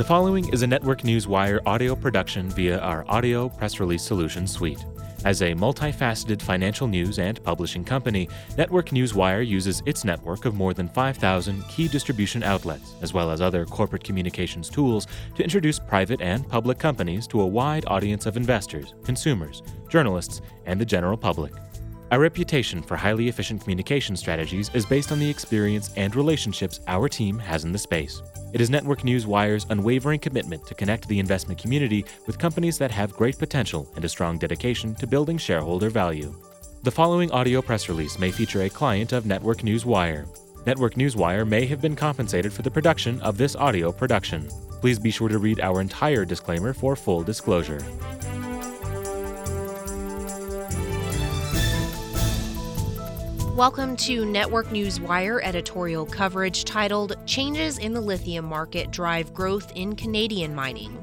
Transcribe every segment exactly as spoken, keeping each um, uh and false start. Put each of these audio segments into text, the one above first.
The following is a Network News Wire audio production via our Audio Press Release Solutions suite. As a multifaceted financial news and publishing company, Network News Wire uses its network of more than five thousand key distribution outlets, as well as other corporate communications tools, to introduce private and public companies to a wide audience of investors, consumers, journalists, and the general public. Our reputation for highly efficient communication strategies is based on the experience and relationships our team has in the space. It is Network News Wire's unwavering commitment to connect the investment community with companies that have great potential and a strong dedication to building shareholder value. The following audio press release may feature a client of Network News Wire. Network News Wire may have been compensated for the production of this audio production. Please be sure to read our entire disclaimer for full disclosure. Welcome to Network News Wire editorial coverage titled Changes in the Lithium Market Drive Growth in Canadian Mining.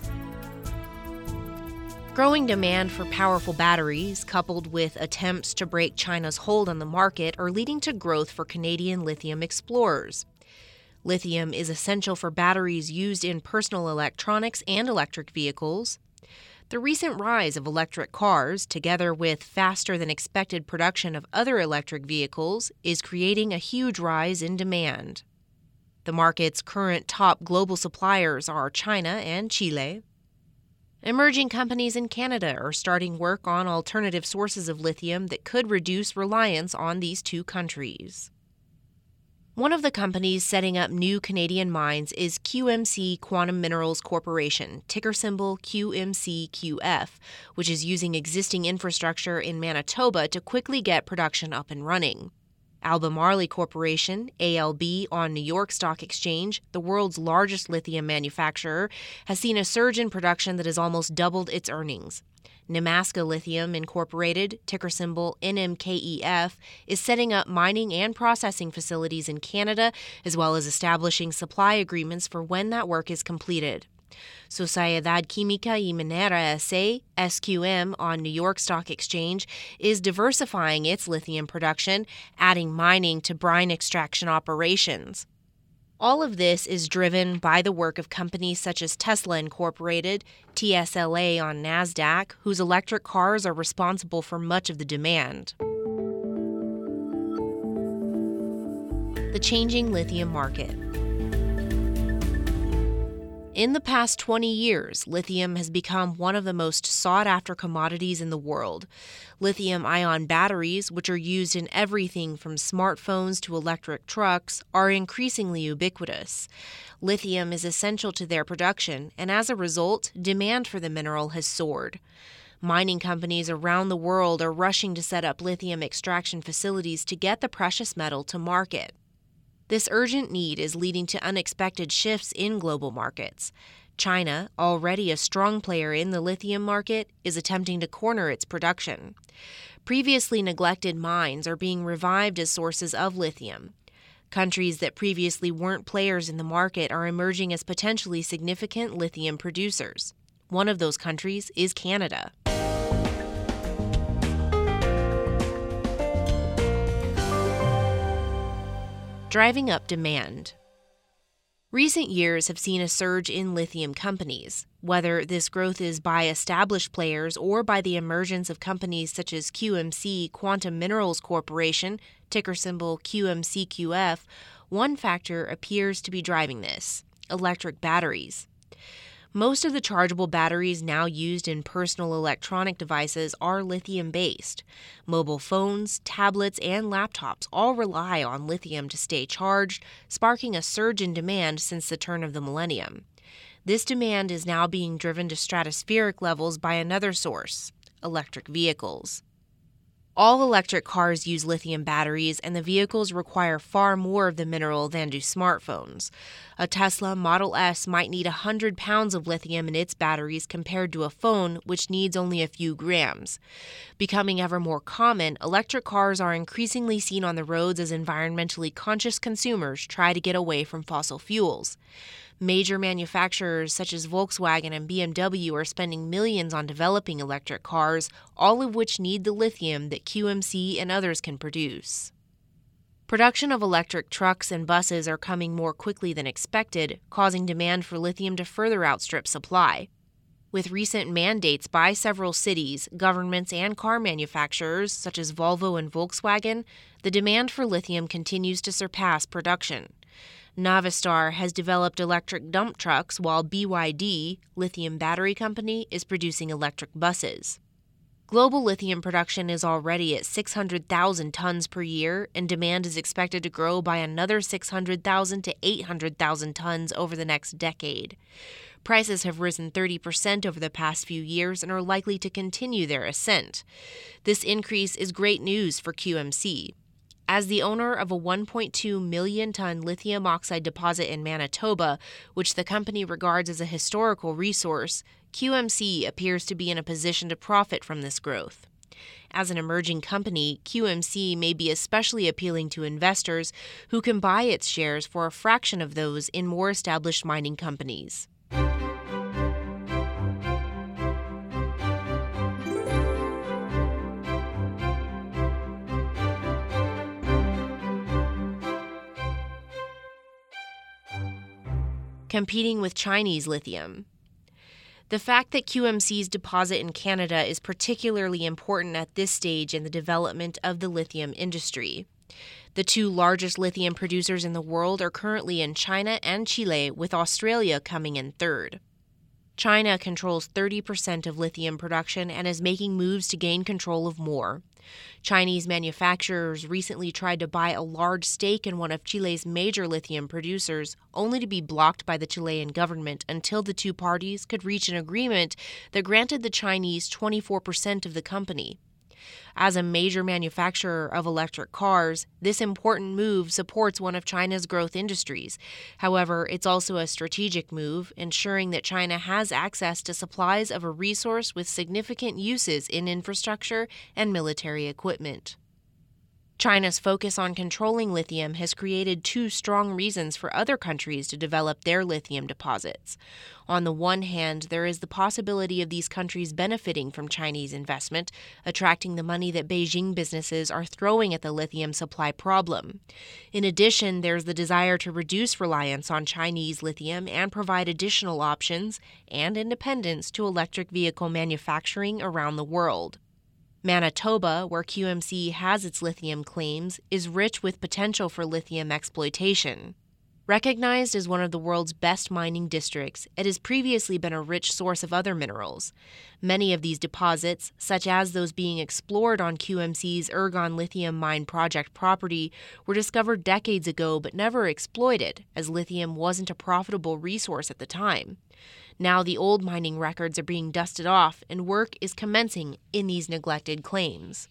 Growing demand for powerful batteries, coupled with attempts to break China's hold on the market, are leading to growth for Canadian lithium explorers. Lithium is essential for batteries used in personal electronics and electric vehicles. The recent rise of electric cars, together with faster-than-expected production of other electric vehicles, is creating a huge rise in demand. The market's current top global suppliers are China and Chile. Emerging companies in Canada are starting work on alternative sources of lithium that could reduce reliance on these two countries. One of the companies setting up new Canadian mines is Q M C Quantum Minerals Corporation, ticker symbol Q M C Q F, which is using existing infrastructure in Manitoba to quickly get production up and running. Albemarle Corporation, A L B, on New York Stock Exchange, the world's largest lithium manufacturer, has seen a surge in production that has almost doubled its earnings. Nemaska Lithium Incorporated, ticker symbol N M K E F, is setting up mining and processing facilities in Canada, as well as establishing supply agreements for when that work is completed. Sociedad Química y Minera S A, S Q M, on New York Stock Exchange, is diversifying its lithium production, adding mining to brine extraction operations. All of this is driven by the work of companies such as Tesla Incorporated, T S L A on NASDAQ, whose electric cars are responsible for much of the demand. The changing lithium market. In the past twenty years, lithium has become one of the most sought-after commodities in the world. Lithium-ion batteries, which are used in everything from smartphones to electric trucks, are increasingly ubiquitous. Lithium is essential to their production, and as a result, demand for the mineral has soared. Mining companies around the world are rushing to set up lithium extraction facilities to get the precious metal to market. This urgent need is leading to unexpected shifts in global markets. China, already a strong player in the lithium market, is attempting to corner its production. Previously neglected mines are being revived as sources of lithium. Countries that previously weren't players in the market are emerging as potentially significant lithium producers. One of those countries is Canada. Driving up demand. Recent years have seen a surge in lithium companies. Whether this growth is by established players or by the emergence of companies such as Q M C Quantum Minerals Corporation, ticker symbol Q M C Q F, one factor appears to be driving this: electric batteries. Most of the chargeable batteries now used in personal electronic devices are lithium-based. Mobile phones, tablets, and laptops all rely on lithium to stay charged, sparking a surge in demand since the turn of the millennium. This demand is now being driven to stratospheric levels by another source: electric vehicles. All electric cars use lithium batteries, and the vehicles require far more of the mineral than do smartphones. A Tesla Model S might need one hundred pounds of lithium in its batteries compared to a phone, which needs only a few grams. Becoming ever more common, electric cars are increasingly seen on the roads as environmentally conscious consumers try to get away from fossil fuels. Major manufacturers such as Volkswagen and B M W are spending millions on developing electric cars, all of which need the lithium that Q M C and others can produce. Production of electric trucks and buses are coming more quickly than expected, causing demand for lithium to further outstrip supply. With recent mandates by several cities, governments, and car manufacturers such as Volvo and Volkswagen, the demand for lithium continues to surpass production. Navistar has developed electric dump trucks, while B Y D, lithium battery company, is producing electric buses. Global lithium production is already at six hundred thousand tons per year, and demand is expected to grow by another six hundred thousand to eight hundred thousand tons over the next decade. Prices have risen thirty percent over the past few years and are likely to continue their ascent. This increase is great news for Q M C. As the owner of a one point two million ton lithium oxide deposit in Manitoba, which the company regards as a historical resource, Q M C appears to be in a position to profit from this growth. As an emerging company, Q M C may be especially appealing to investors who can buy its shares for a fraction of those in more established mining companies. Competing with Chinese lithium. The fact that Q M C's deposit in Canada is particularly important at this stage in the development of the lithium industry. The two largest lithium producers in the world are currently in China and Chile, with Australia coming in third. China controls thirty percent of lithium production and is making moves to gain control of more. Chinese manufacturers recently tried to buy a large stake in one of Chile's major lithium producers, only to be blocked by the Chilean government until the two parties could reach an agreement that granted the Chinese twenty-four percent of the company. As a major manufacturer of electric cars, this important move supports one of China's growth industries. However, it's also a strategic move, ensuring that China has access to supplies of a resource with significant uses in infrastructure and military equipment. China's focus on controlling lithium has created two strong reasons for other countries to develop their lithium deposits. On the one hand, there is the possibility of these countries benefiting from Chinese investment, attracting the money that Beijing businesses are throwing at the lithium supply problem. In addition, there's the desire to reduce reliance on Chinese lithium and provide additional options and independence to electric vehicle manufacturing around the world. Manitoba, where Q M C has its lithium claims, is rich with potential for lithium exploitation. Recognized as one of the world's best mining districts, it has previously been a rich source of other minerals. Many of these deposits, such as those being explored on Q M C's Ergon Lithium Mine project property, were discovered decades ago but never exploited, as lithium wasn't a profitable resource at the time. Now the old mining records are being dusted off and work is commencing in these neglected claims.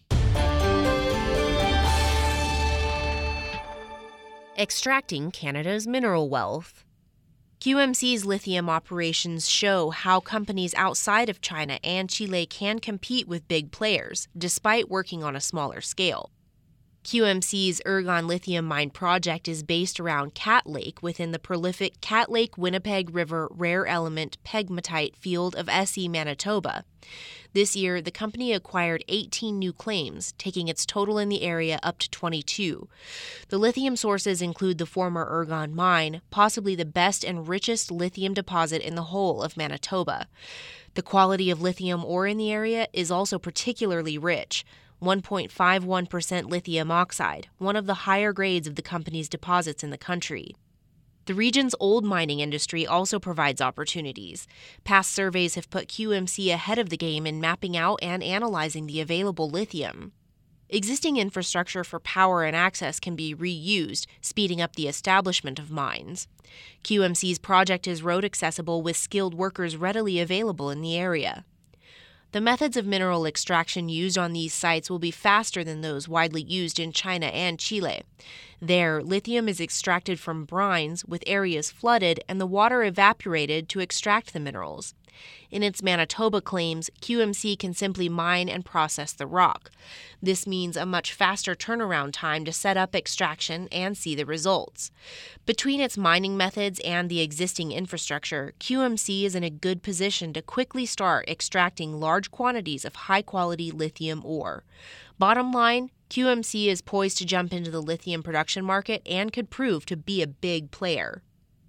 Extracting Canada's mineral wealth. Q M C's lithium operations show how companies outside of China and Chile can compete with big players, despite working on a smaller scale. Q M C's Ergon Lithium Mine project is based around Cat Lake within the prolific Cat Lake-Winnipeg River rare element pegmatite field of S E, Manitoba. This year, the company acquired eighteen new claims, taking its total in the area up to twenty-two. The lithium sources include the former Ergon mine, possibly the best and richest lithium deposit in the whole of Manitoba. The quality of lithium ore in the area is also particularly rich. one point five one percent lithium oxide, one of the higher grades of the company's deposits in the country. The region's old mining industry also provides opportunities. Past surveys have put Q M C ahead of the game in mapping out and analyzing the available lithium. Existing infrastructure for power and access can be reused, speeding up the establishment of mines. Q M C's project is road accessible with skilled workers readily available in the area. The methods of mineral extraction used on these sites will be faster than those widely used in China and Chile. There, lithium is extracted from brines with areas flooded and the water evaporated to extract the minerals. In its Manitoba claims, Q M C can simply mine and process the rock. This means a much faster turnaround time to set up extraction and see the results. Between its mining methods and the existing infrastructure, Q M C is in a good position to quickly start extracting large quantities of high-quality lithium ore. Bottom line, Q M C is poised to jump into the lithium production market and could prove to be a big player.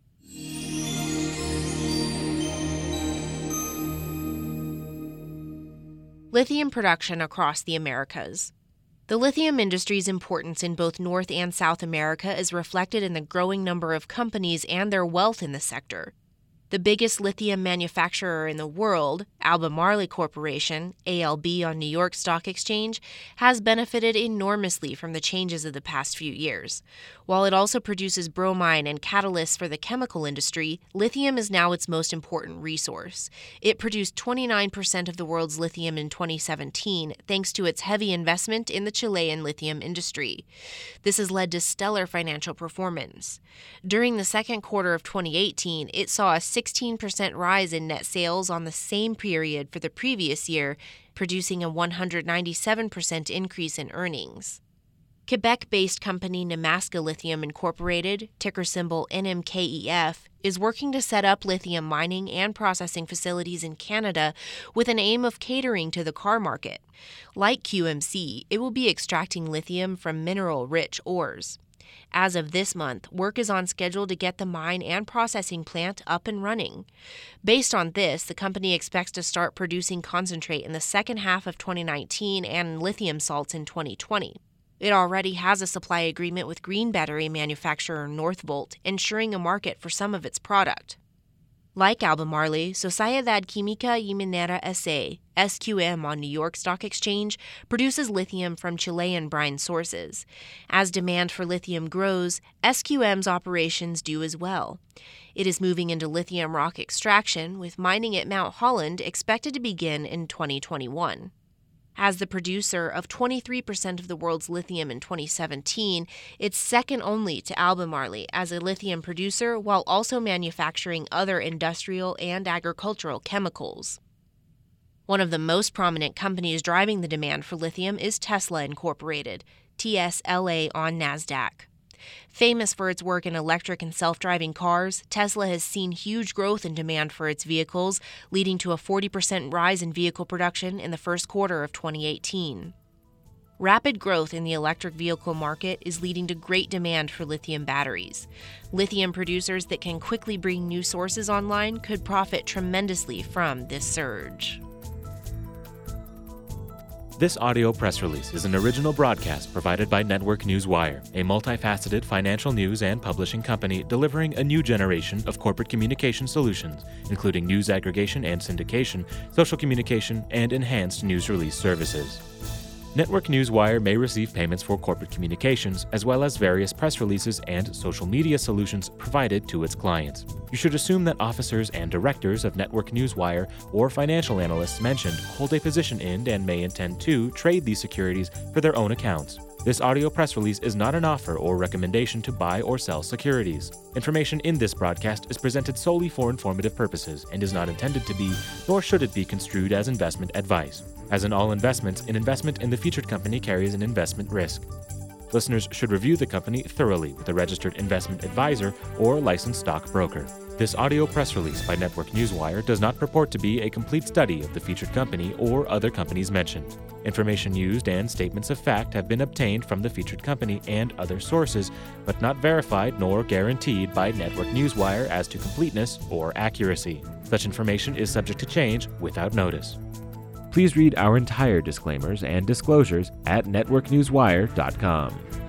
Lithium production across the Americas. The lithium industry's importance in both North and South America is reflected in the growing number of companies and their wealth in the sector. The biggest lithium manufacturer in the world, Albemarle Corporation, A L B on New York Stock Exchange, has benefited enormously from the changes of the past few years. While it also produces bromine and catalysts for the chemical industry, lithium is now its most important resource. It produced twenty-nine percent of the world's lithium in twenty seventeen, thanks to its heavy investment in the Chilean lithium industry. This has led to stellar financial performance. During the second quarter of twenty eighteen, it saw a sixteen percent rise in net sales on the same period for the previous year, producing a one hundred ninety-seven percent increase in earnings. Quebec-based company Nemaska Lithium Incorporated, ticker symbol N M K E F, is working to set up lithium mining and processing facilities in Canada with an aim of catering to the car market. Like Q M C, it will be extracting lithium from mineral-rich ores. As of this month, work is on schedule to get the mine and processing plant up and running. Based on this, the company expects to start producing concentrate in the second half of twenty nineteen and lithium salts in twenty twenty. It already has a supply agreement with green battery manufacturer Northvolt, ensuring a market for some of its product. Like Albemarle, Sociedad Química y Minera S A, S Q M on New York Stock Exchange, produces lithium from Chilean brine sources. As demand for lithium grows, S Q M's operations do as well. It is moving into lithium rock extraction, with mining at Mount Holland expected to begin in twenty twenty-one. As the producer of twenty-three percent of the world's lithium in twenty seventeen, it's second only to Albemarle as a lithium producer while also manufacturing other industrial and agricultural chemicals. One of the most prominent companies driving the demand for lithium is Tesla Incorporated, T S L A on NASDAQ. Famous for its work in electric and self-driving cars, Tesla has seen huge growth in demand for its vehicles, leading to a forty percent rise in vehicle production in the first quarter of twenty eighteen. Rapid growth in the electric vehicle market is leading to great demand for lithium batteries. Lithium producers that can quickly bring new sources online could profit tremendously from this surge. This audio press release is an original broadcast provided by Network Newswire, a multifaceted financial news and publishing company delivering a new generation of corporate communication solutions, including news aggregation and syndication, social communication, and enhanced news release services. Network Newswire may receive payments for corporate communications, as well as various press releases and social media solutions provided to its clients. You should assume that officers and directors of Network Newswire or financial analysts mentioned hold a position in and may intend to trade these securities for their own accounts. This audio press release is not an offer or recommendation to buy or sell securities. Information in this broadcast is presented solely for informative purposes and is not intended to be, nor should it be construed as investment advice. As in all investments, an investment in the featured company carries an investment risk. Listeners should review the company thoroughly with a registered investment advisor or licensed stockbroker. This audio press release by Network Newswire does not purport to be a complete study of the featured company or other companies mentioned. Information used and statements of fact have been obtained from the featured company and other sources, but not verified nor guaranteed by Network Newswire as to completeness or accuracy. Such information is subject to change without notice. Please read our entire disclaimers and disclosures at network newswire dot com.